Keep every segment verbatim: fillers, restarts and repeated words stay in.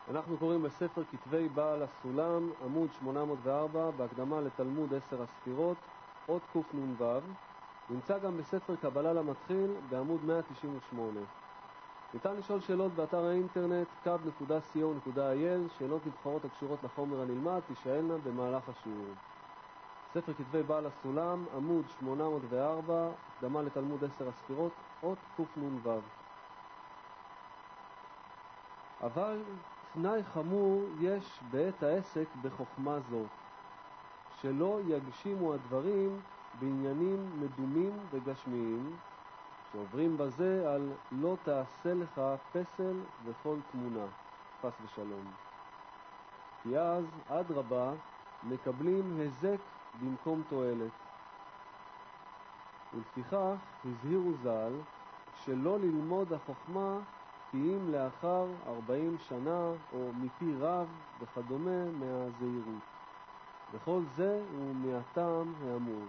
אנחנו קוראים בספר כתבי בעל הסולם, עמוד שמונה מאות וארבע, בהקדמה לתלמוד עשר הספירות, אות קנ"ו. נמצא גם בספר קבלה למתחיל בעמוד מאה תשעים ושמונה. ניתן לשאול שאלות באתר האינטרנט קאב נקודה סי או נקודה איי אל, שאלות נבחרות הקשורות לחומר הנלמד תישאלנה במהלך השיעור. ספר כתבי בעל הסולם, עמוד שמונה מאות וארבע, הקדמה לתלמוד עשר הספירות, אות קנ"ו. אבל תנאי חמור יש בעת העסק בחוכמה זו, שלא יגשימו הדברים בעניינים מדומים וגשמיים, שעוברים בזה על לא תעשה לך פסל וכל תמונה, חס ושלום. כי אז, עד רבה, מקבלים הזק במקום תועלת. ולפיכך הזהירו ז"ל שלא ללמוד החוכמה כי אם לאחר ארבעים שנה או מפי רב וכדומה מהזהירות. וכל זה הוא מהטעם האמור.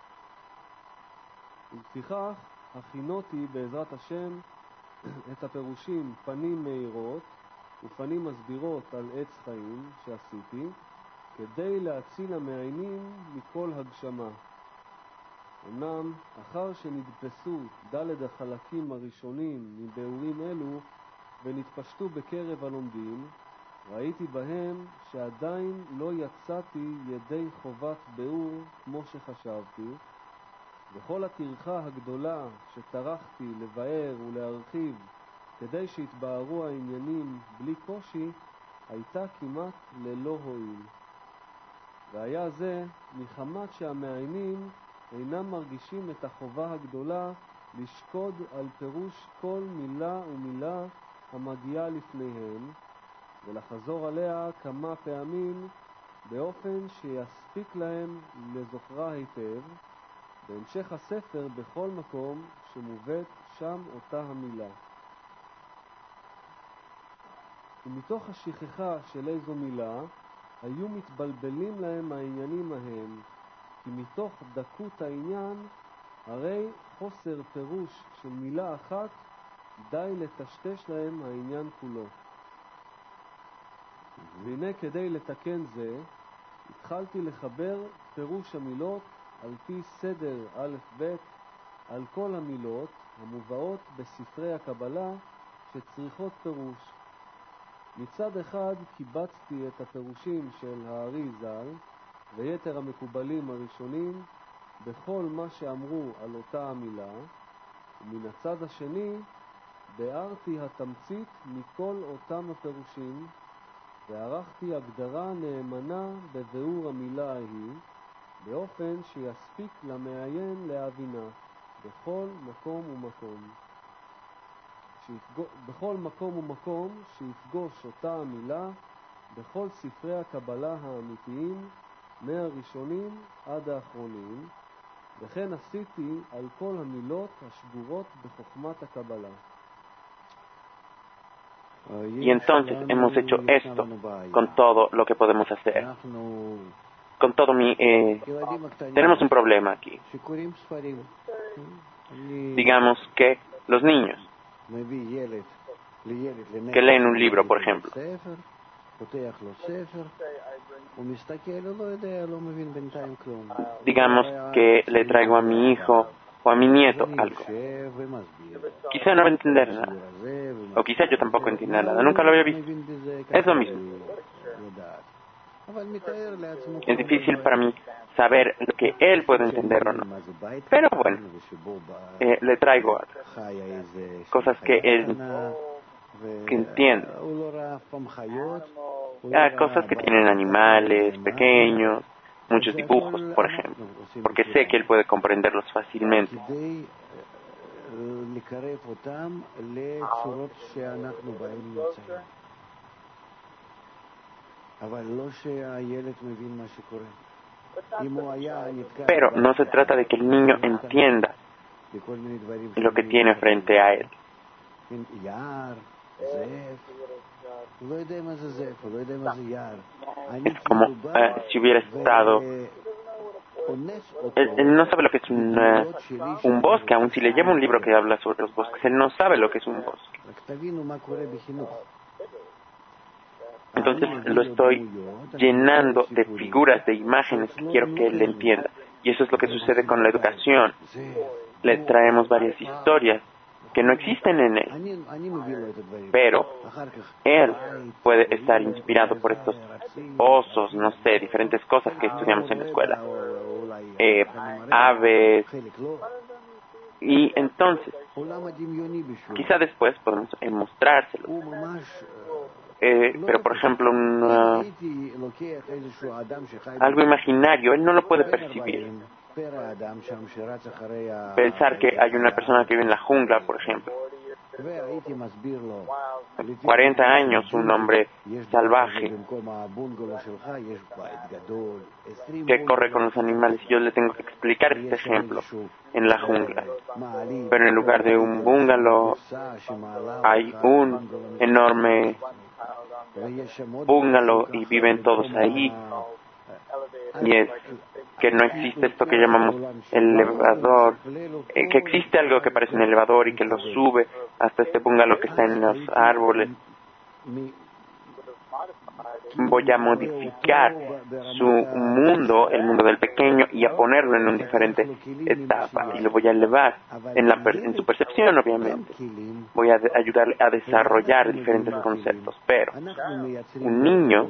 ולפיכך הכינותי בעזרת השם את הפירושים פנים מאירות ופנים מסבירות על עץ חיים שעשיתי, כדי להציל המעיינים מכל הגשמה. אמנם אחר שנדפסו דלת החלקים הראשונים מביאורים אלו ונתפשטו בקרב הלומדים, ראיתי בהם שעדיין לא יצאתי ידי חובת ביאור כמו שחשבתי, וכל הטרחה הגדולה שטרחתי לבאר ולהרחיב כדי שיתבארו העניינים בלי קושי, הייתה כמעט ללא הועיל. והיה זה מחמת שהמעיינים אינם מרגישים את החובה הגדולה לשקוד על פירוש כל מילה ומילה המגיעה לפניהם, ולחזור עליה כמה פעמים באופן שיספיק להם לזוכרה היטב, בהמשך הספר בכל מקום שמובאת שם אותה המילה. ומתוך השכחה של איזו מילה, היו מתבלבלים להם העניינים ההם, כי מתוך דקות העניין, הרי חוסר פירוש של מילה אחת, די לטשטש להם העניין כולו. והנה כדי לתקן זה, התחלתי לחבר פירוש המילות על פי סדר א' ב' על כל המילות המובאות בספרי הקבלה שצריכות פירוש. מצד אחד קיבצתי את הפירושים של הארי ז"ל ויתר המקובלים הראשונים בכל מה שאמרו על אותה המילה, ומן הצד השני בארתי התמצית מכל אותם הפירושים וערכתי הגדרה נאמנה בביאור המילה ההיא, באופן שיספיק למעיין להבינה בכל מקום ומקום. שיפגוש, בכל מקום ומקום שיפגוש אותה המילה בכל ספרי הקבלה האמיתיים מהראשונים עד האחרונים, וכן עשיתי על כל המילות השגורות בחוכמת הקבלה. Y entonces hemos hecho esto con todo lo que podemos hacer. Con todo mi... Eh, tenemos un problema aquí. Digamos que los niños que leen un libro, por ejemplo, digamos que le traigo a mi hijo o a mi nieto algo. Quizá no va a entender nada, o quizá yo tampoco entienda nada, nunca lo había visto. Es lo mismo. Es difícil para mí saber lo que él puede entender o no. Pero bueno, eh, le traigo cosas que él que entiende. Ah, cosas que tienen animales pequeños, muchos dibujos, por ejemplo, porque sé que él puede comprenderlos fácilmente. Pero no se trata de que el niño entienda lo que tiene frente a él. Es como uh, si hubiera estado... Él, él no sabe lo que es un, uh, un bosque, aun si le lleva un libro que habla sobre los bosques, él no sabe lo que es un bosque. entonces lo estoy llenando de figuras, de imágenes que quiero que él entienda. Y eso es lo que sucede con la educación. Le traemos varias historias que no existen en él, pero él puede estar inspirado por estos osos, no sé, diferentes cosas que estudiamos en la escuela, eh, aves, y entonces quizá después podemos eh, mostrárselo. Eh, pero por ejemplo una, algo imaginario, él no lo puede percibir. Pensar que hay una persona que vive en la jungla, por ejemplo, cuarenta años, un hombre salvaje que corre con los animales, y yo le tengo que explicar este ejemplo en la jungla, pero en lugar de un bungalow hay un enorme bungalow y viven todos ahí, y es que no existe esto que llamamos elevador, eh, que existe algo que parece un elevador y que lo sube hasta este bungalow que está en los árboles. Voy a modificar su mundo, el mundo del pequeño, y a ponerlo en una diferente etapa, y lo voy a elevar en, la per en su percepción, obviamente. Voy a ayudarle a desarrollar diferentes conceptos, pero un niño,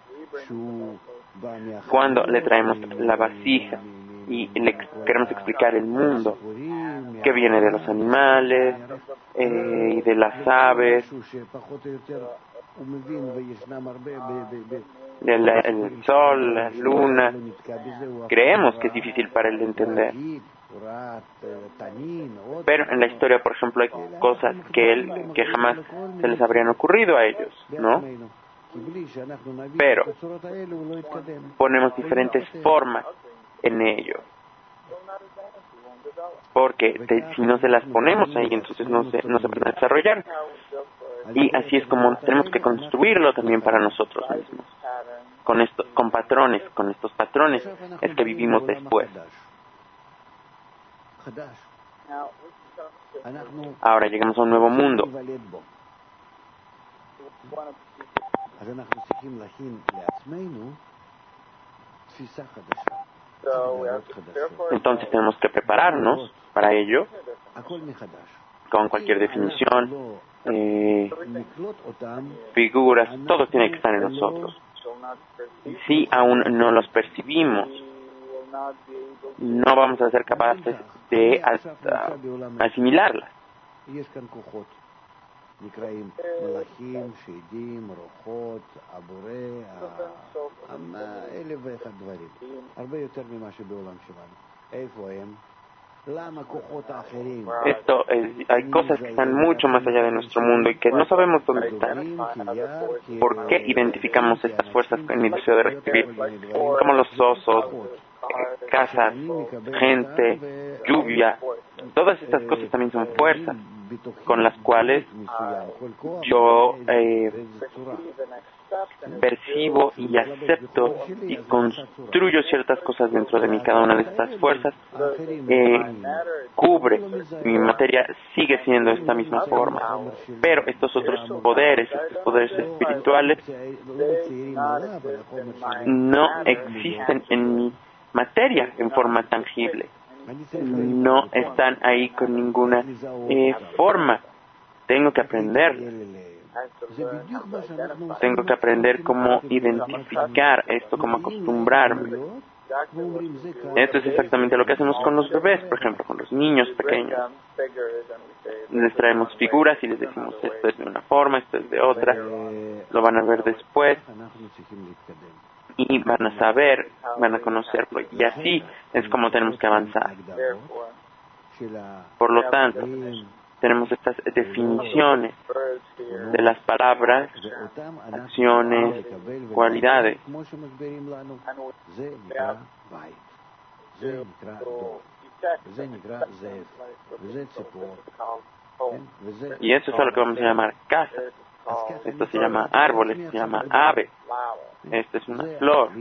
cuando le traemos la vasija y le queremos explicar el mundo que viene de los animales eh, y de las aves, del el sol, la luna, creemos que es difícil para él de entender. Pero en la historia, por ejemplo, hay cosas que él que jamás se les habrían ocurrido a ellos, ¿no? Pero ponemos diferentes formas en ello, porque te, si no se las ponemos ahí, entonces no se, no se van a desarrollar. Y así es como tenemos que construirlo también para nosotros mismos, con esto, con patrones, con estos patrones es que vivimos después. Ahora llegamos a un nuevo mundo. Entonces tenemos que prepararnos para ello con cualquier definición, eh, figuras, todo tiene que estar en nosotros. Si aún no los percibimos, no vamos a ser capaces de asimilarlas. Esto es, hay cosas que están mucho más allá de nuestro mundo y que no sabemos dónde están. ¿Por qué identificamos estas fuerzas con el deseo de recibir? Como los osos, eh, casas, gente, lluvia. Todas estas cosas también son fuerzas con las cuales yo eh, percibo y acepto y construyo ciertas cosas dentro de mí. Cada una de estas fuerzas eh, cubre mi materia, sigue siendo esta misma forma, pero estos otros poderes, estos poderes espirituales no existen en mi materia en forma tangible, no están ahí con ninguna eh, forma. Tengo que aprender Tengo que aprender cómo identificar esto, cómo acostumbrarme. Esto es exactamente lo que hacemos con los bebés, por ejemplo, con los niños pequeños. Les traemos figuras y les decimos esto es de una forma, esto es de otra. Lo van a ver después y van a saber, van a conocerlo. Y así es como tenemos que avanzar. Por lo tanto, tenemos estas definiciones de las palabras, acciones, cualidades. Y eso es a lo que vamos a llamar casa. Esto se llama árbol, esto se llama ave. Esto es una flor.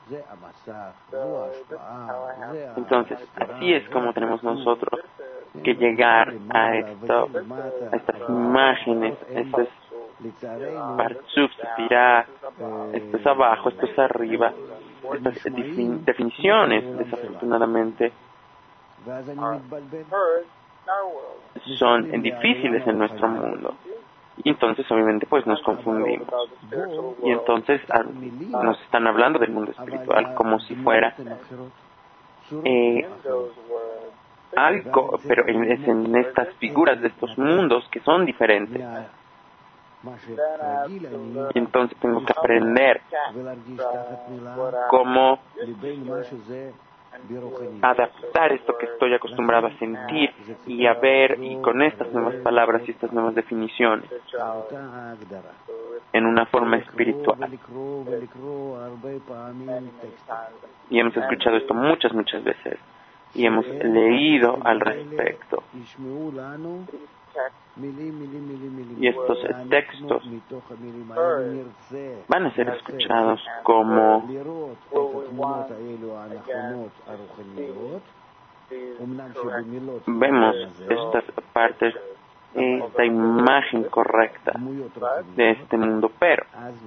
Entonces, así es como tenemos nosotros que llegar a esto, a estas imágenes, estos partsuf, sefirah, esto es abajo, esto es arriba. Estas defin- definiciones, desafortunadamente, son difíciles en nuestro mundo. Y entonces, obviamente, pues nos confundimos. Y entonces a, nos están hablando del mundo espiritual como si fuera eh, algo, pero en, es en estas figuras de estos mundos que son diferentes. Y entonces tengo que aprender cómo adaptar esto que estoy acostumbrado a sentir y a ver, y con estas nuevas palabras y estas nuevas definiciones en una forma espiritual. Y hemos escuchado esto muchas, muchas veces y hemos leído al respecto. Y estos textos van a ser escuchados como vemos estas partes, esta imagen correcta de este mundo, pero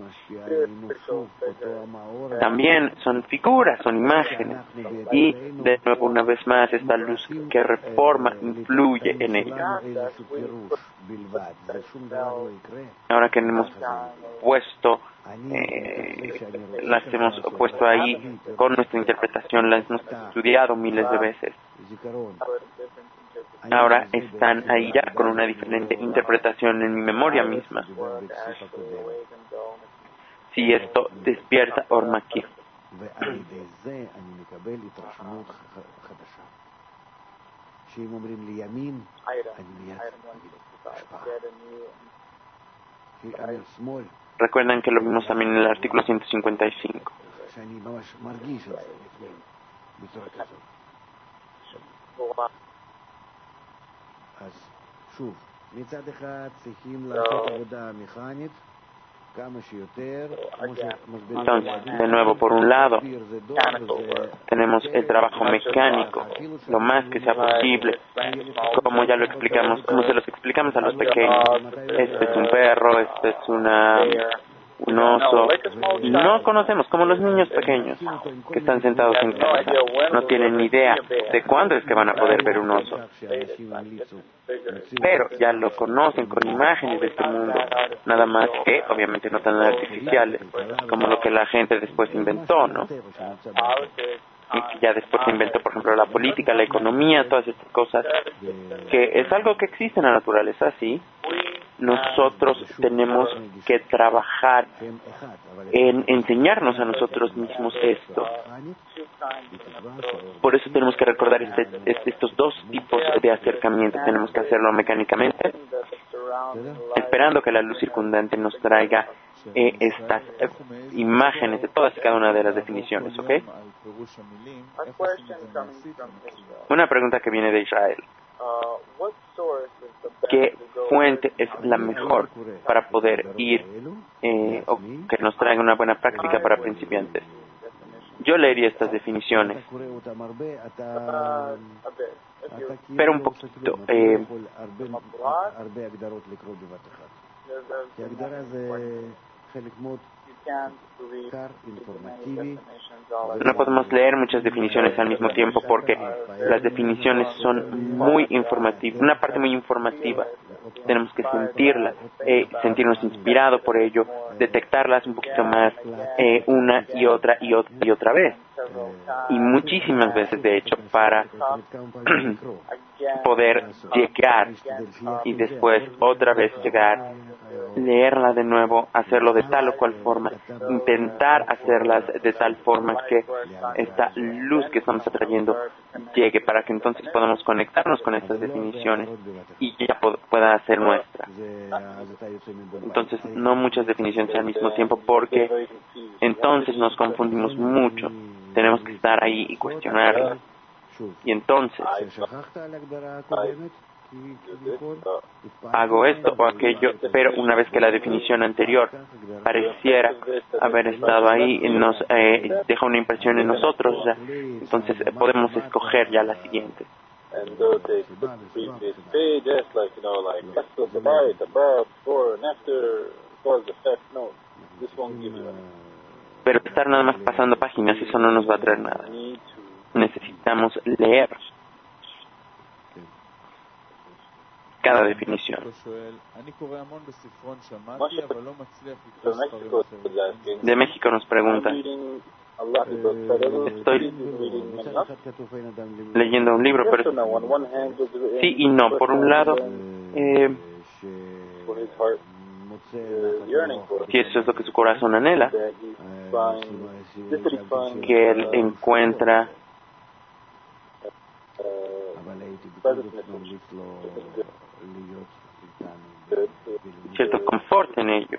también son figuras, son imágenes, y de nuevo una vez más esta luz que reforma influye en ella. Ahora que hemos puesto eh, las hemos puesto ahí con nuestra interpretación, las hemos estudiado miles de veces, ahora están ahí ya con una diferente interpretación en mi memoria misma. Si esto despierta Ormakir. Recuerdan que lo vimos también en el artículo ciento cincuenta y cinco. Entonces, de nuevo, por un lado, tenemos el trabajo mecánico, lo más que sea posible, como ya lo explicamos, como se los explicamos a los pequeños. Este es un perro, este es una... un oso. No conocemos, como los niños pequeños que están sentados en casa, no tienen ni idea de cuándo es que van a poder ver un oso, pero ya lo conocen con imágenes de este mundo, nada más que obviamente no tan artificiales como lo que la gente después inventó, ¿no? Y que ya después se inventó, por ejemplo, la política, la economía, todas estas cosas, que es algo que existe en la naturaleza, sí. Nosotros tenemos que trabajar en enseñarnos a nosotros mismos esto. Por eso tenemos que recordar este, este, estos dos tipos de acercamiento. Tenemos que hacerlo mecánicamente, esperando que la luz circundante nos traiga eh, estas eh, imágenes de todas y cada una de las definiciones, ¿ok? Una pregunta que viene de Israel. ¿Qué fuente es la mejor para poder ir eh, o que nos traiga una buena práctica para principiantes? Yo leería estas definiciones, pero un poquito. Eh, no podemos leer muchas definiciones al mismo tiempo porque las definiciones son muy informativas, una parte muy informativa. Tenemos que sentirlas, eh, sentirnos inspirados por ello, detectarlas un poquito más eh, una y otra y otra y otra vez. Y muchísimas veces, de hecho, para poder llegar y después otra vez llegar, leerla de nuevo, hacerlo de tal o cual forma, intentar hacerlas de tal forma que esta luz que estamos atrayendo llegue, para que entonces podamos conectarnos con estas definiciones y ya pueda ser nuestra. Entonces, no muchas definiciones al mismo tiempo, porque entonces nos confundimos mucho. Tenemos que estar ahí y cuestionarlas. Y entonces hago esto o aquello, pero una vez que la definición anterior pareciera haber estado ahí, nos eh, deja una impresión en nosotros, o sea, entonces eh, podemos escoger ya la siguiente. Pero estar nada más pasando páginas, eso no nos va a traer nada. Necesitamos leer cada definición. De México nos pregunta, estoy leyendo un libro, pero sí y no. Por un lado, eh, si eso es lo que su corazón anhela, que él encuentra cierto confort en ello.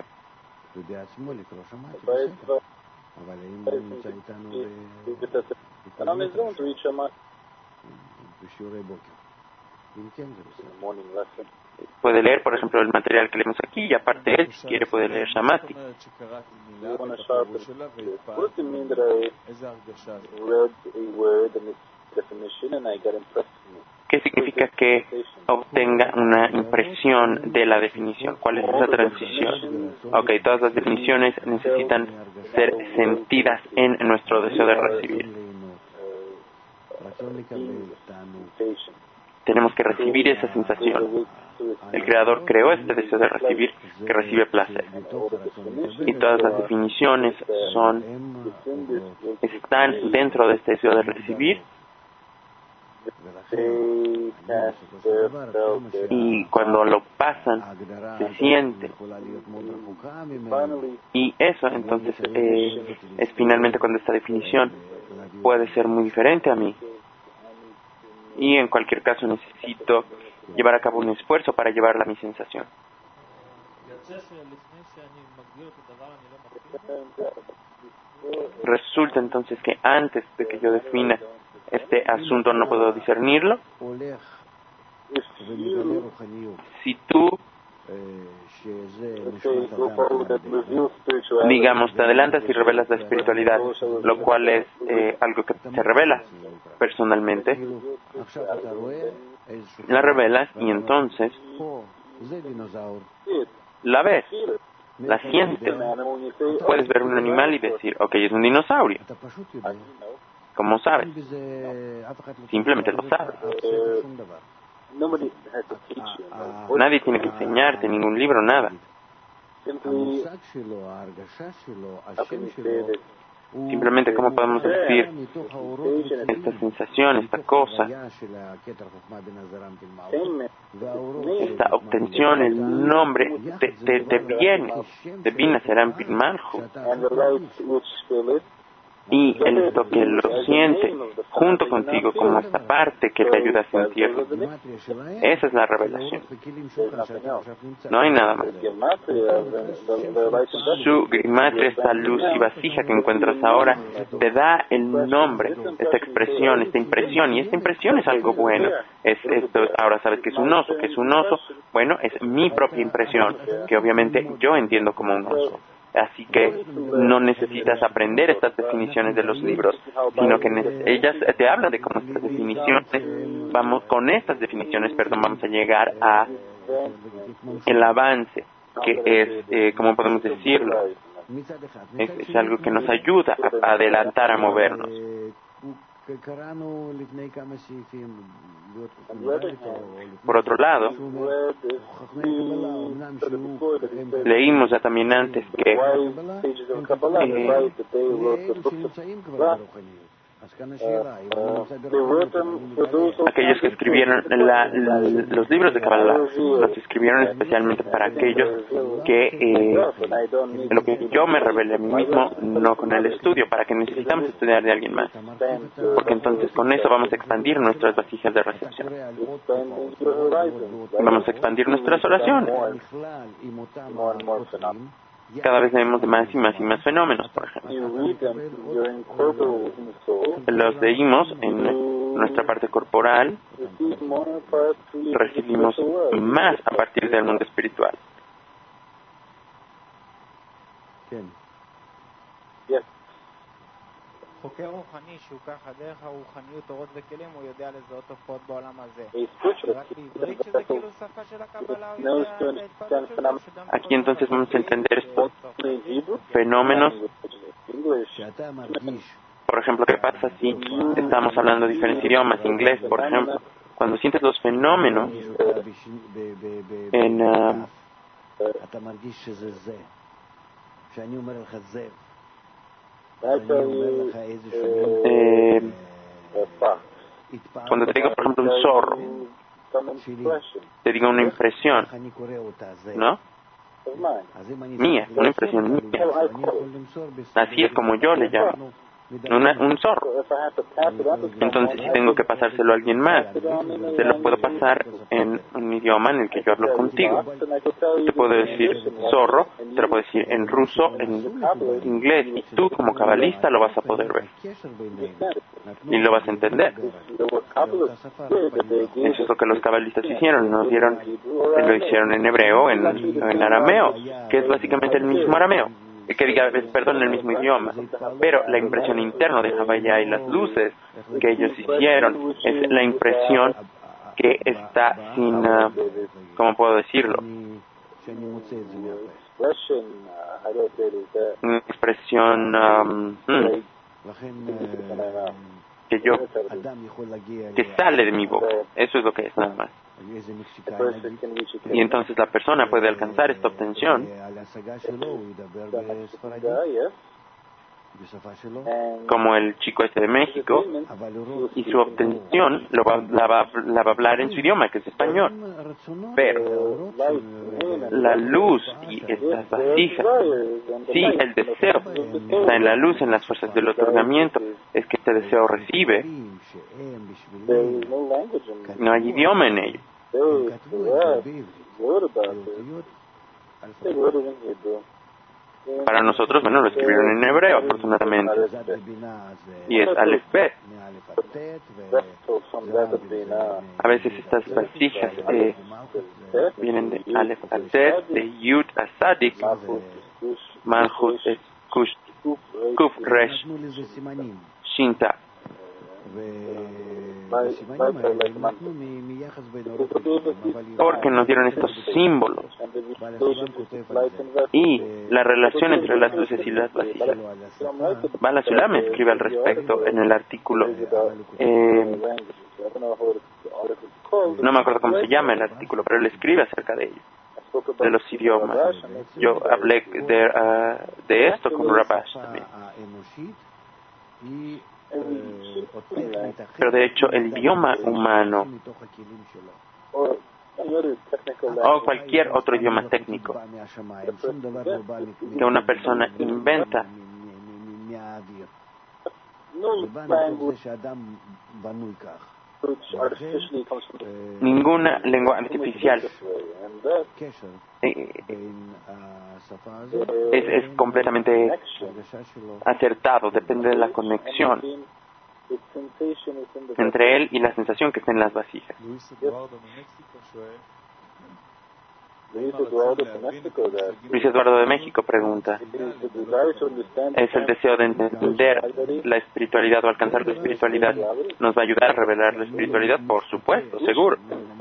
Puede leer, por ejemplo, el material que leemos aquí, y aparte él, si quiere, puede leer Shamati. ¿Qué significa que obtenga una impresión de la definición? ¿Cuál es esa transición? Ok, todas las definiciones necesitan ser sentidas en nuestro deseo de recibir. Tenemos que recibir esa sensación. El Creador creó este deseo de recibir, que recibe placer. Y todas las definiciones son, están dentro de este deseo de recibir. Y cuando lo pasan, se siente. Y eso, entonces, eh, es finalmente cuando esta definición puede ser muy diferente a mí. Y en cualquier caso necesito llevar a cabo un esfuerzo para llevarla a mi sensación. Resulta entonces que antes de que yo defina este asunto no puedo discernirlo. Si tú, digamos, te adelantas y revelas la espiritualidad, lo cual es eh, algo que se revela personalmente, la revelas y entonces la ves, la sientes. Puedes ver un animal y decir, ok, es un dinosaurio. ¿Cómo sabes? Simplemente lo sabes. Nadie tiene que enseñarte, ningún libro, nada. Simplemente, ¿cómo podemos decir esta sensación, esta cosa, esta obtención, el nombre te, te, te viene, de Bina Seram Pilmalhu? Y el que lo siente junto contigo como esta parte que te ayuda a sentirlo. Esa es la revelación. No hay nada más. Su grimatria, esta luz y vasija que encuentras ahora, te da el nombre, esta expresión, esta impresión. Y esta impresión es algo bueno. Es, esto, ahora sabes que es un oso. que es un oso? Bueno, es mi propia impresión, que obviamente yo entiendo como un oso. Así que no necesitas aprender estas definiciones de los libros, sino que ellas te hablan de cómo estas definiciones, vamos, con estas definiciones, perdón, vamos a llegar a el avance, que es, eh, ¿cómo podemos decirlo? Es, es algo que nos ayuda a, a adelantar, a movernos. Por otro lado, leímos ya también antes que eh, aquellos que escribieron la, la, los libros de Kabbalah los escribieron especialmente para aquellos que eh, lo que yo me revelé a mí mismo, no con el estudio, para que necesitamos estudiar de alguien más, porque entonces con eso vamos a expandir nuestras vasijas de recepción, vamos a expandir nuestras oraciones. Cada vez vemos de más y más y más fenómenos, por ejemplo. Los leímos en nuestra parte corporal, recibimos más a partir del mundo espiritual. Aquí entonces vamos a entender estos fenómenos. Por ejemplo, ¿qué pasa si estamos hablando diferentes idiomas? Inglés, por ejemplo. Cuando sientes los fenómenos en... Uh, eh, cuando te digo, por ejemplo, un zorro, te digo una impresión, ¿no? Mía, una impresión mía. Así es como yo le llamo. Una, un zorro. Entonces, si tengo que pasárselo a alguien más, se lo puedo pasar en un idioma en el que yo hablo contigo. Te puedo decir zorro, te lo puedo decir en ruso, en inglés, y tú como cabalista lo vas a poder ver y lo vas a entender. Eso es lo que los cabalistas hicieron, nos dieron, lo hicieron en hebreo, en, en arameo, que es básicamente el mismo arameo. Que diga, perdón, el mismo idioma, pero la impresión interna de Havaya y las luces que ellos hicieron es la impresión que está sin, uh, ¿cómo puedo decirlo? Una expresión um, hmm, que yo, que sale de mi boca, eso es lo que es nada más. Y entonces la persona puede alcanzar esta obtención como el chico este de México, y su obtención lo va, la, va, la va a hablar en su idioma, que es español. Pero la luz y estas vasijas, sí, el deseo está en la luz, en las fuerzas del otorgamiento, es que este deseo recibe. No hay idioma en ello. Para nosotros, bueno, lo escribieron en hebreo, afortunadamente. Y es Aleph Bet. A veces estas vasijas eh, vienen de Aleph Atet, de Yud a Sadik, Malchut es Kush, Kuf Resh, Shinta. Porque nos dieron estos símbolos y la relación entre las luces y las vasijas. Bala Sulam escribe al respecto en el artículo, eh, no me acuerdo cómo se llama el artículo, pero él escribe acerca de ello, de los idiomas. Yo hablé de, uh, de esto con Rabash también. Pero de hecho el idioma humano o cualquier otro idioma técnico que una persona inventa, ninguna lengua artificial eh, es, es completamente acertado, depende de la conexión entre él y la sensación que está en las vasijas. Luis Eduardo de México pregunta, ¿es el deseo de entender la espiritualidad o alcanzar la espiritualidad nos va a ayudar a revelar la espiritualidad? Por supuesto, seguro.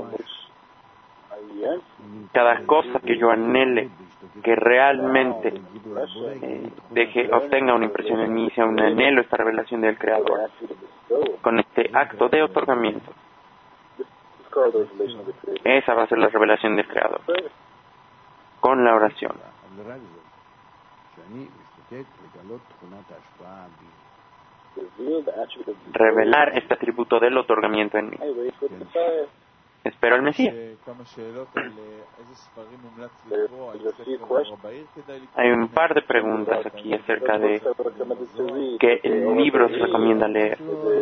Cada cosa que yo anhele que realmente eh, deje, obtenga una impresión en mí, sea un anhelo, esta revelación del Creador, con este acto de otorgamiento, esa va a ser la revelación del Creador, con la oración. Revelar este atributo del otorgamiento en mí. Espero al Mesías. Hay un par de preguntas aquí acerca de qué libros recomienda leer.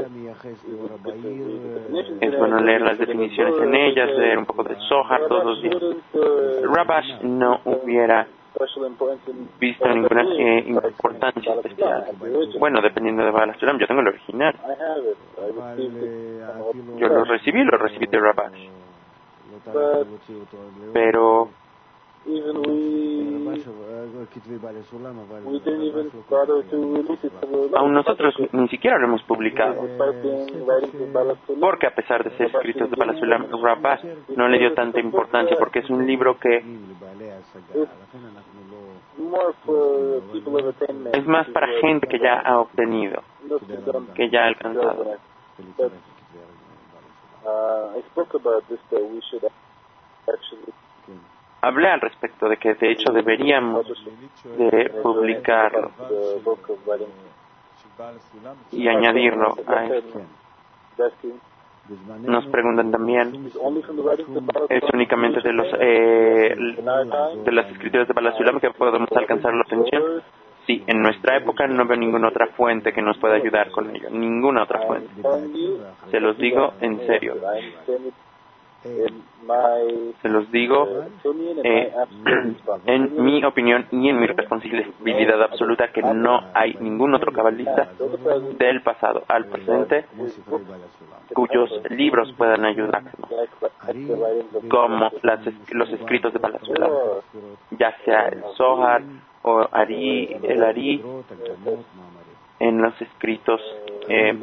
Es bueno leer las definiciones en ellas, leer un poco de Zohar todos los días. Rabash no hubiera visto ninguna eh, importancia especial. Bueno, dependiendo de Bala Sulam, yo tengo el original. Yo lo recibí, lo recibí de Rabash. Pero even we, we didn't even bother to release it. Aún nosotros ni siquiera lo hemos publicado, porque a pesar de ser escritos de Bala Sulam, Rabbah no le dio tanta importancia, porque es un libro que es más para gente que ya ha obtenido, que ya ha alcanzado. Hablé al respecto de que de hecho deberíamos de publicarlo y añadirlo a esto. Nos preguntan también, ¿es únicamente de los eh, de las escrituras de Bala Sulam que podemos alcanzar la obtención? Sí, en nuestra época no veo ninguna otra fuente que nos pueda ayudar con ello, ninguna otra fuente. Se los digo en serio. Se los digo eh, en mi opinión y en mi responsabilidad absoluta que no hay ningún otro cabalista del pasado al presente cuyos libros puedan ayudarnos, como las, los escritos de Bala Sulam, ya sea el Zohar o Ari, el Ari, en los escritos eh,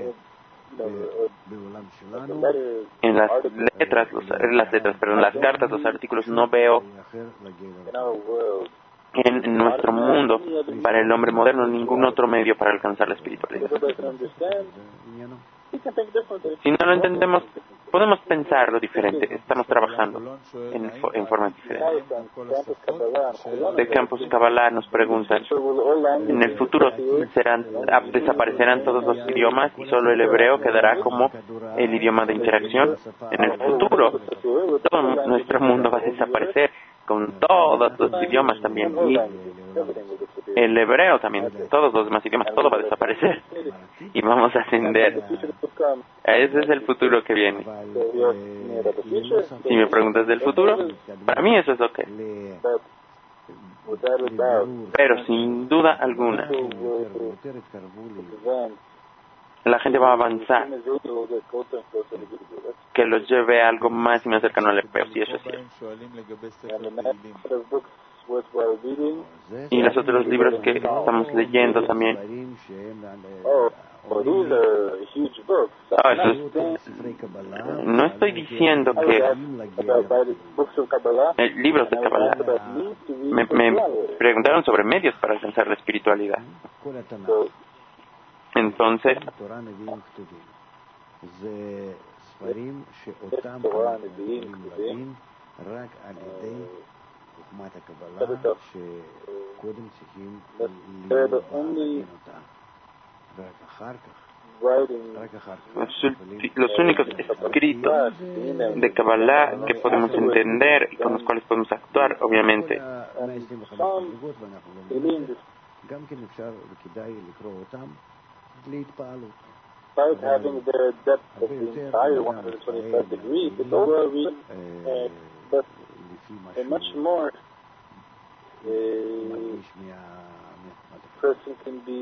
en las letras, los, las letras, perdón, las cartas, los artículos, no veo en nuestro mundo para el hombre moderno ningún otro medio para alcanzar la espiritualidad. Si no lo entendemos, podemos pensarlo diferente. Estamos trabajando en, en forma diferente. De Campus Kabbalah nos preguntan, ¿en el futuro serán, desaparecerán todos los idiomas y solo el hebreo quedará como el idioma de interacción? En el futuro, todo nuestro mundo va a desaparecer, con todos los idiomas también, y el hebreo también, todos los demás idiomas, todo va a desaparecer y vamos a ascender. Ese es el futuro que viene. Si me preguntas del futuro, para mí eso es lo que es. Pero sin duda alguna, la gente va a avanzar, que los lleve a algo más y más cercano al hebreo, si eso es cierto. Y los otros libros que estamos leyendo también. Ah, eso es, no estoy diciendo que eh, libros de Kabbalah. Me, me preguntaron sobre medios para alcanzar la espiritualidad. Entonces, los únicos escritos de Kabbalah que podemos entender y con los cuales podemos actuar, obviamente, without having the depth of the entire one hundred twenty-five degrees, it's over we, uh, but a much more uh, person can be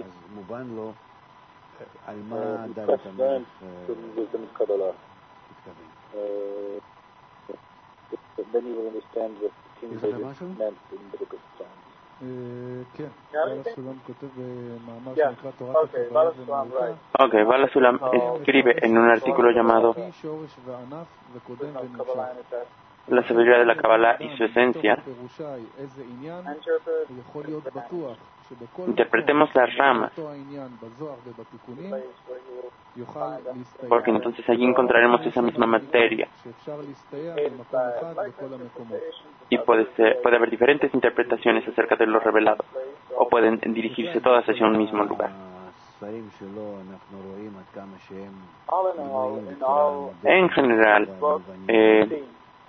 uh, impressed learned from wisdom of Kabbalah. Uh, then you will understand what King David meant in the book of Psalms. כן, בעל הסולם כותב במאמר שנקרא תורת הקבלה ומהותה. Ok, Bala Sulam escribe en un artículo llamado La sabiduría de la Kabbalah y su esencia. Interpretemos las ramas, porque entonces allí encontraremos esa misma materia. Y puede ser, puede haber diferentes interpretaciones acerca de lo revelado, o pueden dirigirse todas hacia un mismo lugar. En general, eh,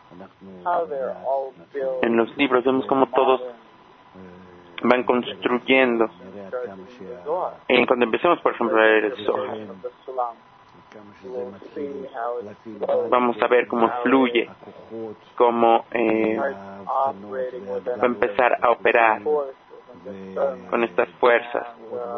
en los libros vemos como todos van construyendo. En cuando empecemos, por ejemplo, a leer el Zohar, vamos a ver cómo fluye, cómo eh, va a empezar a operar con estas fuerzas,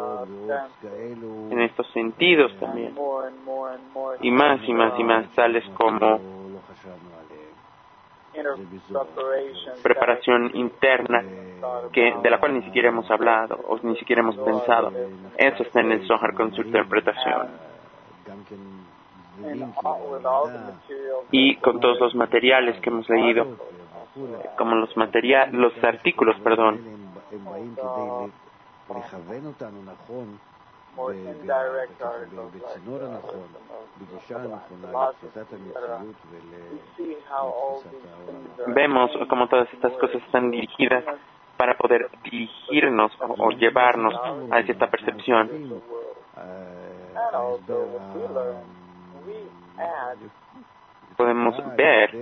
en estos sentidos también, y más y más y más, tales como preparación interna que, de la cual ni siquiera hemos hablado o ni siquiera hemos pensado. Eso está en el Zohar con su interpretación. Y con todos los materiales que hemos leído, como los materiales, los artículos, perdón, vemos cómo todas estas cosas están dirigidas para poder dirigirnos o, o llevarnos hacia esta percepción. Podemos ver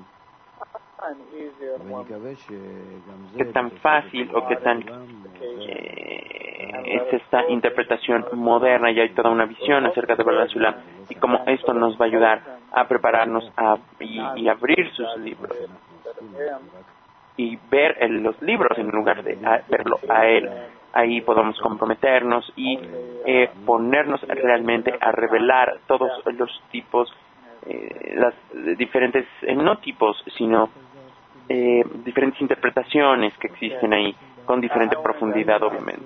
qué tan fácil o qué tan eh, es esta interpretación moderna, y hay toda una visión acerca de Baal Sulam y cómo esto nos va a ayudar a prepararnos a, y, y abrir sus libros y ver el, los libros en lugar de a, verlo a él. Ahí podemos comprometernos y eh, ponernos realmente a revelar todos los tipos, eh, las diferentes, eh, no tipos, sino eh, diferentes interpretaciones que existen ahí, con diferente profundidad, obviamente.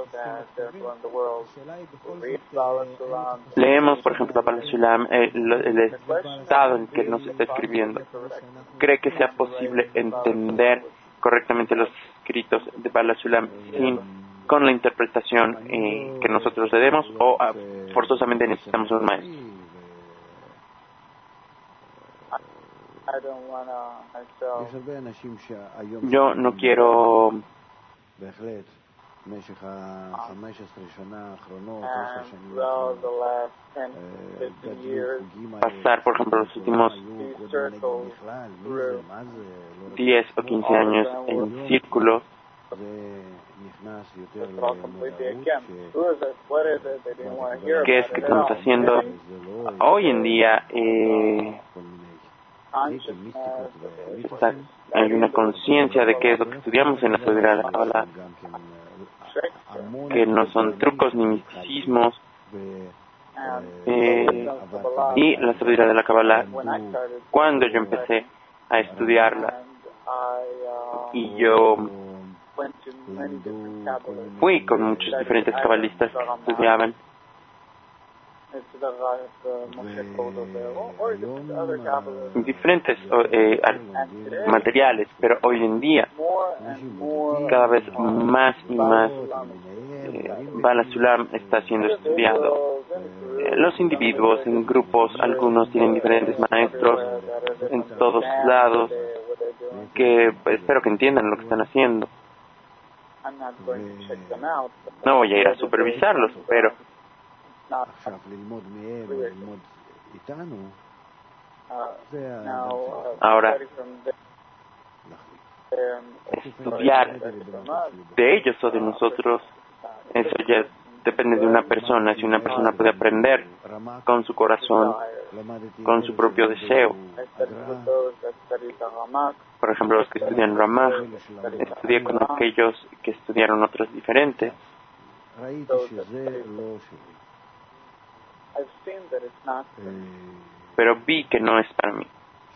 Leemos, por ejemplo, a Baal Sulam, eh, el estado en que nos está escribiendo. ¿Cree que sea posible entender correctamente los escritos de Baal Sulam sin con la interpretación eh, que nosotros le demos, o uh, forzosamente necesitamos un maestro? Yo no quiero pasar, por ejemplo, los últimos diez o quince años en círculo. ¿Qué es que estamos haciendo hoy en día? Eh, está, hay una conciencia de qué es lo que estudiamos en la Sabiduría de la Kabbalah, que no son trucos ni misticismos. Eh, y la Sabiduría de la Kabbalah, cuando yo empecé a estudiarla y yo fui con muchos diferentes cabalistas que estudiaban diferentes eh, materiales, pero hoy en día cada vez más y más eh, Baal Sulam está siendo estudiado. Eh, los individuos en grupos, algunos tienen diferentes maestros en todos lados que pues, espero que entiendan lo que están haciendo. No voy a ir a supervisarlos, pero ahora estudiar de ellos o de nosotros, eso ya depende de una persona. Si una persona puede aprender con su corazón, con su propio deseo. Por ejemplo, los que estudian Ramah, estudié con aquellos que estudiaron otros diferentes. Pero vi que no es para mí.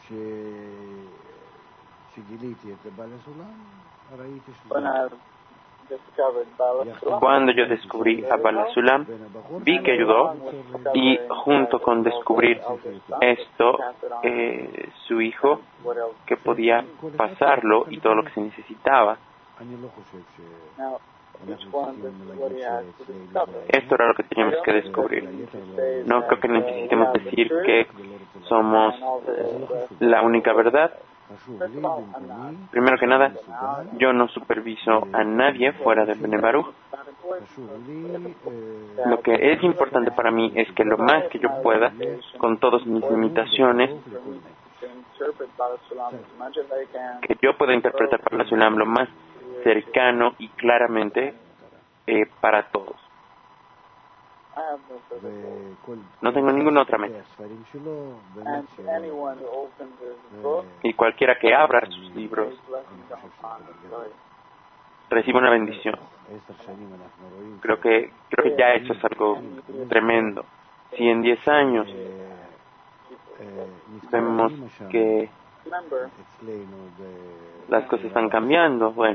Cuando yo descubrí a Baal Sulam, vi que ayudó, y junto con descubrir esto, eh, su hijo, que podía pasarlo y todo lo que se necesitaba. Esto era lo que teníamos que descubrir. No creo que necesitemos decir que somos eh, la única verdad. Primero que nada, yo no superviso a nadie fuera de Bnei Baruch. Lo que es importante para mí es que lo más que yo pueda, con todas mis limitaciones, que yo pueda interpretar para la Sulam lo más cercano y claramente eh, para todos. No tengo ninguna otra meta. Y cualquiera que abra sus libros recibe una bendición. Creo que creo que ya eso es algo tremendo. Si en diez años vemos que las cosas están cambiando. Bueno.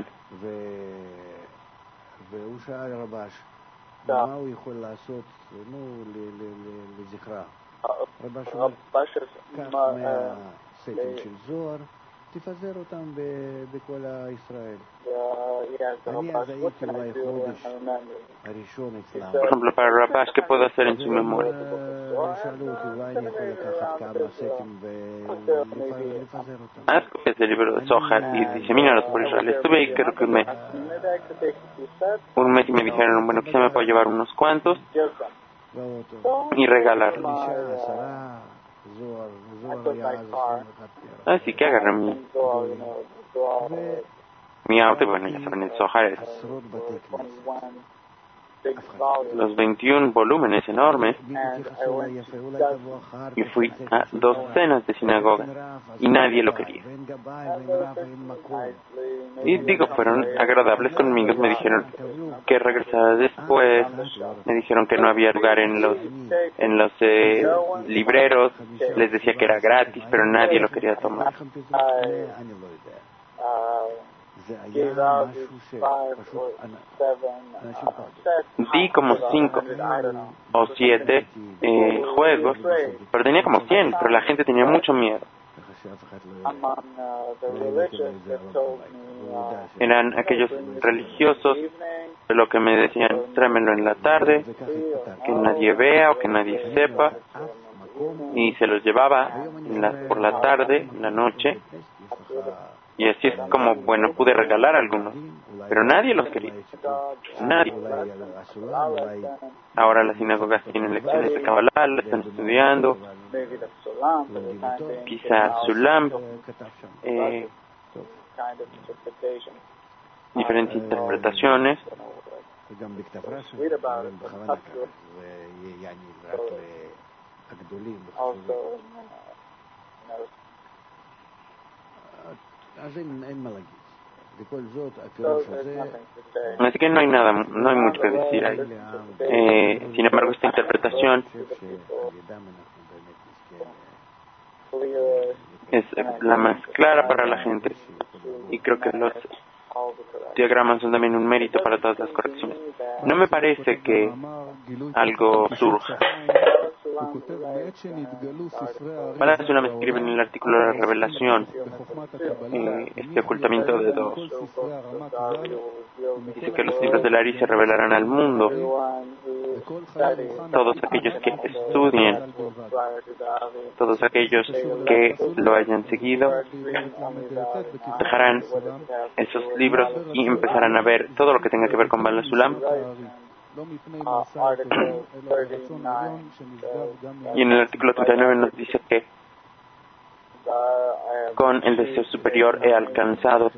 תפזר אותם בכל ישראל. אני אז הייתי אולי חודש הראשון אצלם. Por ejemplo, para Rabash, ¿qué puedo hacer en su memoria? שאלו אותי, אולי אני יכול לקחת kama סטים ולפזר אותם. Haz copias del libro de Zohar y diseminarlos por Israel. Estuve ahí creo que un mes. Un mes y me dijeron, bueno, quizá me puedo llevar unos cuantos y regalarlos. Así que agarré mi, mi auto y bueno, ya saben, el Zohar es los veintiún volúmenes enormes y fui a docenas de sinagogas y nadie lo quería. Y digo, fueron agradables conmigo, me dijeron que regresara después, me dijeron que no había lugar en los en los eh, libreros, les decía que era gratis, pero nadie lo quería tomar. Di como cinco o siete eh, juegos, pero tenía como cien, pero la gente tenía mucho miedo. Eran aquellos religiosos de lo que me decían, tráemelo en la tarde, que nadie vea o que nadie sepa, y se los llevaba en la, por la tarde, en la noche. Y así es como, bueno, pude regalar algunos, pero nadie los quería. Nadie. Ahora las sinagogas tienen lecciones de Kabbalah, la están estudiando. Quizá Sulam, eh, diferentes interpretaciones. Así que no hay nada, no hay mucho que decir ahí. Eh, sin embargo, esta interpretación es la más clara para la gente y creo que los diagramas son también un mérito para todas las correcciones. No me parece que algo surja. Para Sulam escribe en el artículo de la revelación eh, este ocultamiento de dos. Dice que los libros de la Ari se revelarán al mundo. Todos aquellos que estudien, todos aquellos que lo hayan seguido, dejarán esos libros y empezarán a ver todo lo que tenga que ver con Bala Sulam. Y en el artículo treinta y nueve nos dice que con el deseo superior he alcanzado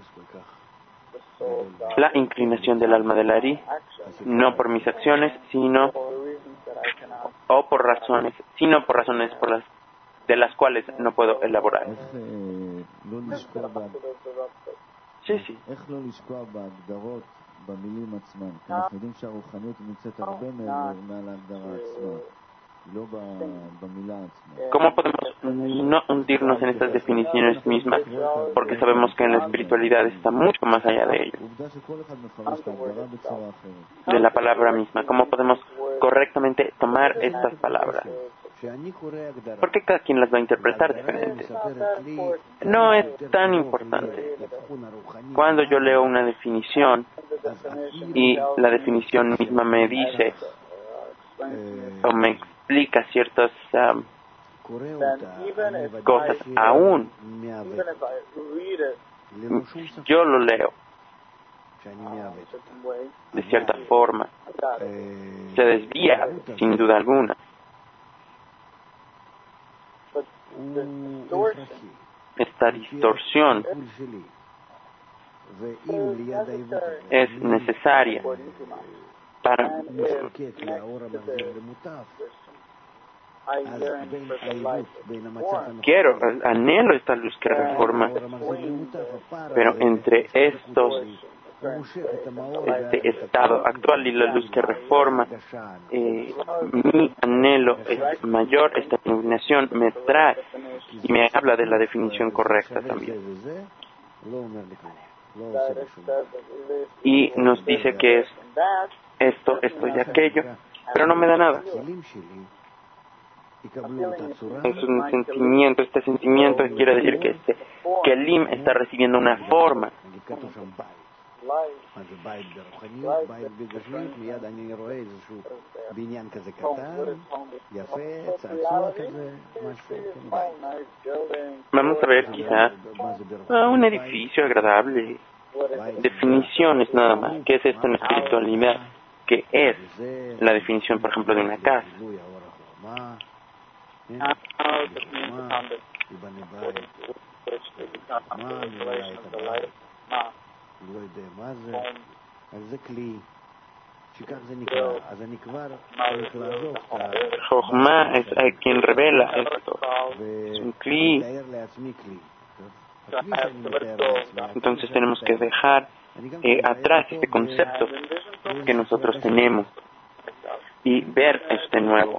la inclinación del alma del Ari, no por mis acciones, sino o por razones, sino por razones por las de las cuales no puedo elaborar. Sí, sí. ¿Cómo podemos no hundirnos en estas definiciones mismas? Porque sabemos que en la espiritualidad está mucho más allá de ello, de la palabra misma. ¿Cómo podemos correctamente tomar estas palabras? Porque cada quien las va a interpretar diferente. No es tan importante. Cuando yo leo una definición y la definición misma me dice o me explica ciertas um, cosas, aún yo lo leo de cierta forma, se desvía sin duda alguna. Esta distorsión es necesaria para quiero, anhelo esta luz que reforma, pero entre estos este estado actual y la luz que reforma. Eh, mi anhelo es mayor, esta iluminación me trae y me habla de la definición correcta también. Y nos dice que es esto, esto y aquello, pero no me da nada. Es un sentimiento, este sentimiento quiere decir que este kelim está recibiendo una forma. Vamos a ver quizá un edificio agradable, definiciones nada más. ¿Qué es esto en la espiritualidad? ¿Qué es la definición, por ejemplo, de una casa? Jochma es a quien revela esto. Es un kli. Entonces tenemos que dejar eh, atrás este concepto que nosotros tenemos y ver este nuevo.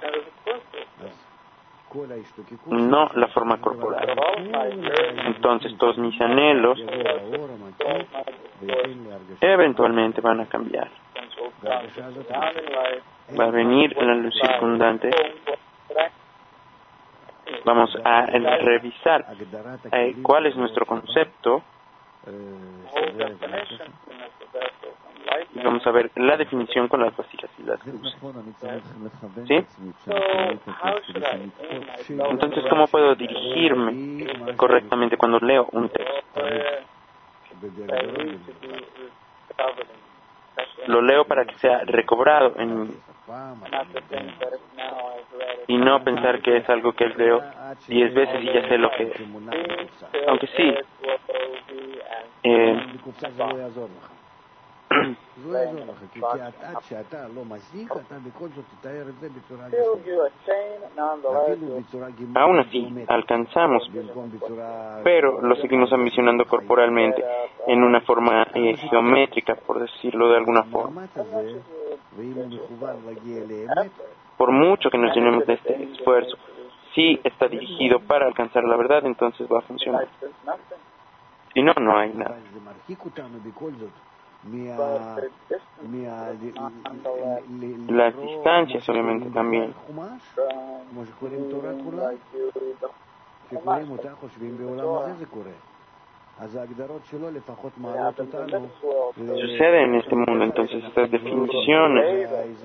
No la forma corporal. Entonces todos mis anhelos eventualmente van a cambiar. Va a venir la luz circundante. Vamos a revisar eh, cuál es nuestro concepto. Y vamos a ver la definición con las vasijas y las luces. ¿Sí? Entonces, ¿cómo puedo dirigirme correctamente cuando leo un texto? Lo leo para que sea recobrado en mí. Y no pensar que es algo que leo diez veces y ya sé lo que es. Aunque sí, eh, aún así alcanzamos, pero lo seguimos ambicionando corporalmente en una forma eh, geométrica, por decirlo de alguna forma. Por mucho que nos llenemos de este esfuerzo, si está dirigido para alcanzar la verdad, entonces va a funcionar. Si no, no hay nada. Las distancias obviamente también. Sucede en este mundo, entonces estas definiciones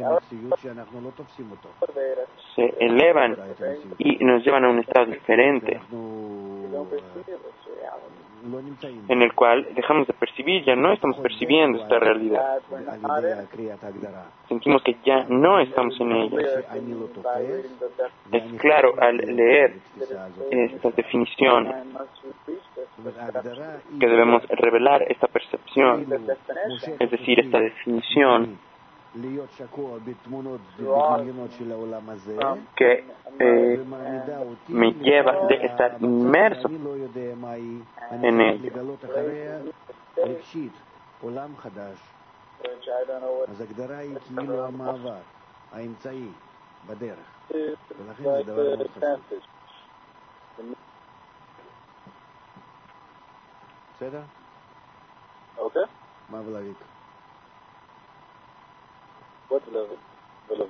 se elevan y nos llevan a un estado diferente, en el cual dejamos de percibir, ya no estamos percibiendo esta realidad. Sentimos que ya no estamos en ella. Es claro al leer estas definiciones que debemos revelar esta percepción, es decir, esta definición que eh, me lleva de estar inmerso en ello. Okay. What level? level?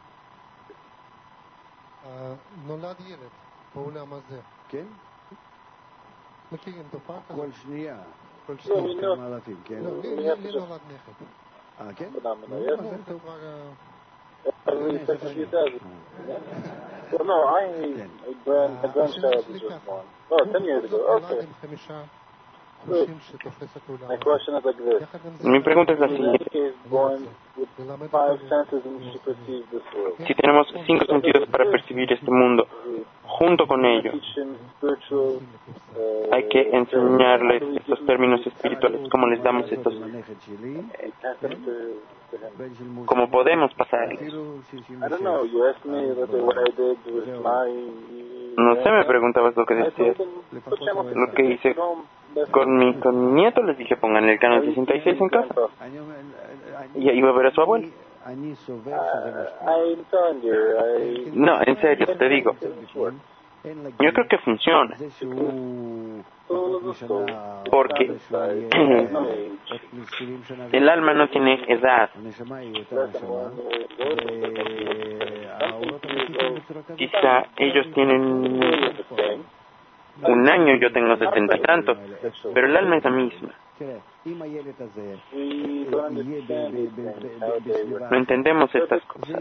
נולד ילד בעולם הזה. כן? מכירים תופעה כזאת? כל שנייה. כל שנייה. כמה אלפים, כן? לא, לי נולד נכד. אה, כן? זה כבר... No, I a grand a grandchild was just born. Oh, ten years ago. Okay. My question is like this. Mi pregunta es la siguiente. Si tenemos cinco sentidos para percibir este mundo, junto con ellos, hay que enseñarles estos términos espirituales, cómo les damos estos, eh, cómo podemos pasarlos. No sé, me preguntabas lo que decías. Lo que hice Con mi, con mi nieto les dije pongan el canal sesenta y seis en casa. Y ahí va a ver a su abuelo. No, en serio, te digo. Yo creo que funciona. Porque el alma no tiene edad. Quizá ellos tienen un año, yo tengo sesenta y tantos, pero el alma es la misma. No entendemos estas cosas.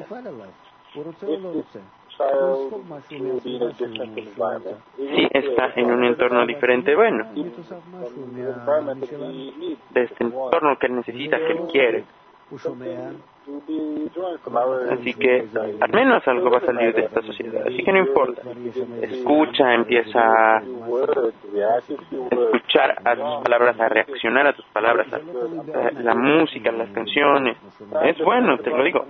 Si está en un entorno diferente, bueno, de este entorno que él necesita, que él quiere. Así que al menos algo va a salir de esta sociedad, así que no importa. Escucha, empieza a escuchar a tus palabras, a reaccionar a tus palabras, a, a la música, las canciones. Es bueno, te lo digo.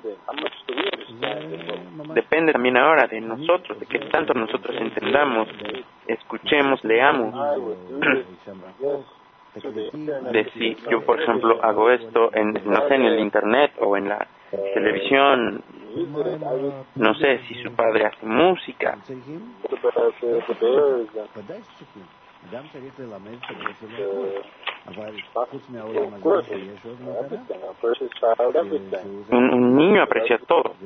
Depende también ahora de nosotros, de que tanto nosotros entendamos, escuchemos, leamos. De si yo, por ejemplo, hago esto en, no sé, en el internet o en la televisión, no sé si su padre hace música. Un, un niño aprecia todo,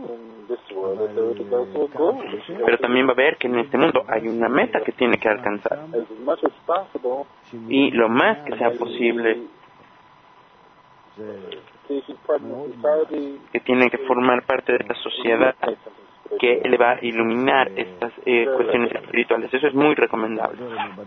pero también va a ver que en este mundo hay una meta que tiene que alcanzar, y lo más que sea posible que tiene que formar parte de esta sociedad que le va a iluminar estas eh, cuestiones espirituales. Eso es muy recomendable.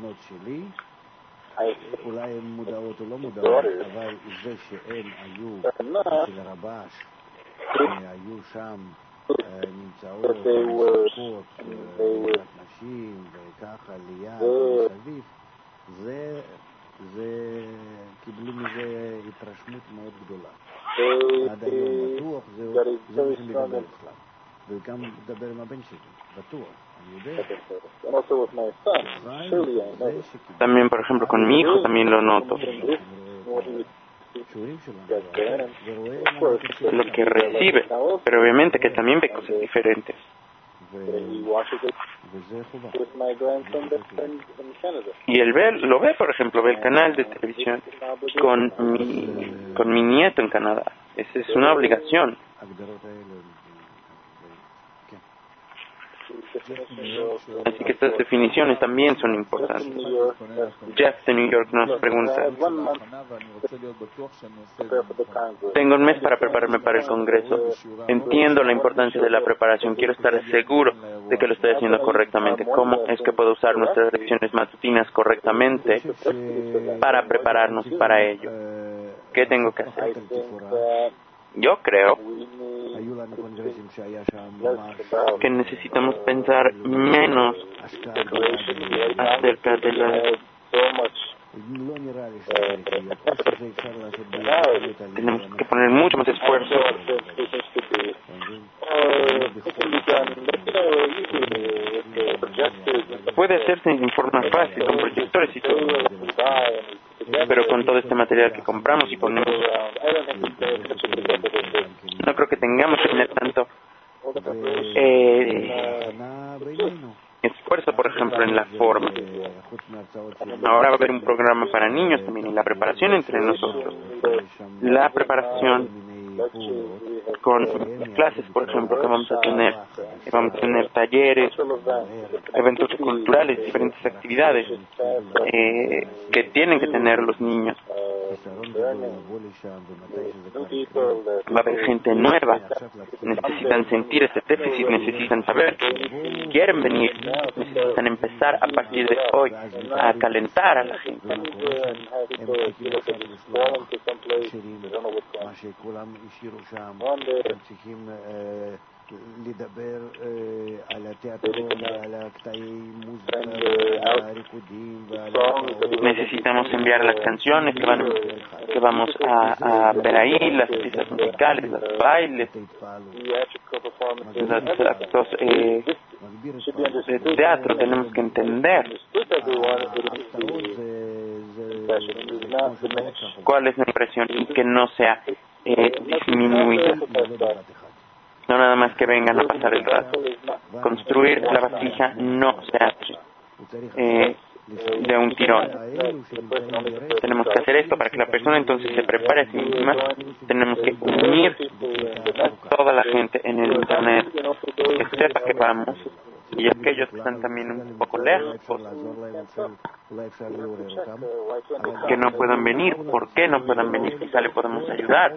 קיבלו מזה התרשמות מאוד גדולה. עד היום בטוח, זה מה שאני מדבר בכלל. וגם מדבר עם הבן שלי, בטוח, אני יודע. También, por ejemplo, con mi hijo también lo noto. Lo que recibe, pero obviamente que también ve cosas diferentes. Y él ve, lo ve, por ejemplo, ve el canal de televisión con mi, con mi nieto en Canadá. Esa es una obligación. Así que estas definiciones también son importantes. Jeff de New York nos pregunta: tengo un mes para prepararme para el Congreso. Entiendo la importancia de la preparación. Quiero estar seguro de que lo estoy haciendo correctamente. ¿Cómo es que puedo usar nuestras lecciones matutinas correctamente para prepararnos para ello? ¿Qué tengo que hacer? Yo creo que necesitamos pensar menos acerca de la... Tenemos que poner mucho más esfuerzo. Puede hacerse en forma fácil, con proyectores y todo, pero con todo este material que compramos y ponemos, no creo que tengamos que tener tanto eh, esfuerzo, por ejemplo, en la forma. Ahora va a haber un programa para niños también, y la preparación entre nosotros. La preparación con clases, por ejemplo, que vamos a tener. Vamos a tener talleres, eventos culturales, diferentes actividades eh, que tienen que tener los niños. Va a haber gente nueva, necesitan sentir ese déficit, necesitan saber, quieren venir, necesitan empezar a partir de hoy a calentar a la gente. Necesitamos enviar las canciones que, van, que vamos a, a ver ahí, las piezas musicales, los bailes, los actos eh, de teatro. Tenemos que entender ¿Cuál es la impresión? Que no sea eh, disminuida. No nada más que vengan a pasar el rato. Construir la vasija no se hace eh, de un tirón. Tenemos que hacer esto para que la persona entonces se prepare a sí misma. Tenemos que unir a toda la gente en el internet, que sepa que vamos, y aquellos que están también un poco lejos, que no puedan venir. ¿Por qué no puedan venir? Quizá le podemos ayudar.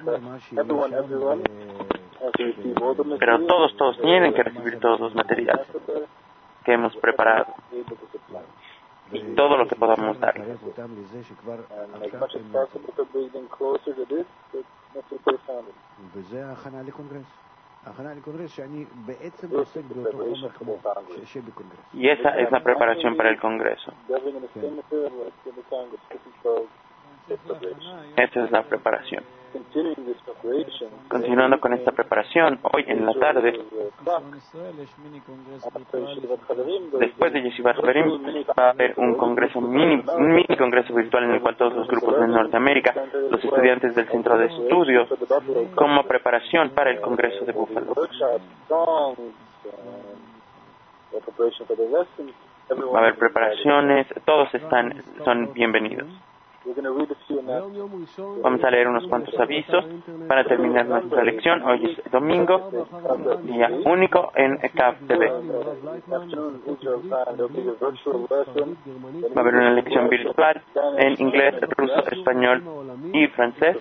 Pero todos, todos tienen que recibir todos los materiales que hemos preparado y todo lo que podamos dar. Y esa es la preparación para el Congreso. Esa es la preparación. Continuando con esta preparación, hoy en la tarde, después de Yeshivat Haverim, va a haber un congreso mini, un mini congreso virtual en el cual todos los grupos de Norteamérica, los estudiantes del centro de estudio, como preparación para el congreso de Búfalo. Va a haber preparaciones, todos están, son bienvenidos. Vamos a leer unos cuantos avisos para terminar nuestra lección. Hoy es domingo, día único en K F T V. Va a haber una lección virtual en inglés, ruso, español y francés.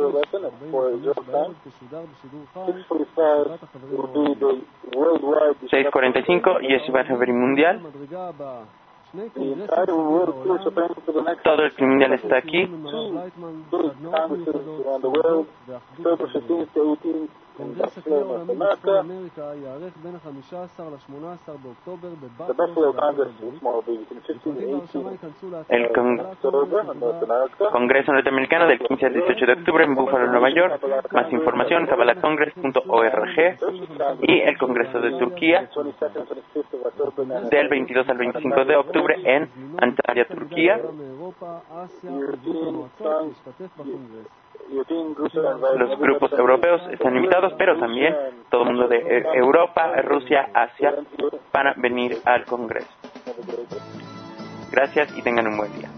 seis cuarenta y cinco, Yeshivat Haverim Mundial. Todo el criminal está aquí. El con Congreso Norteamericano del quince al dieciocho de octubre en Buffalo, Nueva York. Más información, kabbalah congress punto org. Y el Congreso de Turquía del veintidós al veinticinco de octubre en Antalya, Turquía. Los grupos europeos están invitados, pero también todo el mundo de Europa, Rusia, Asia van a venir al Congreso. Gracias y tengan un buen día.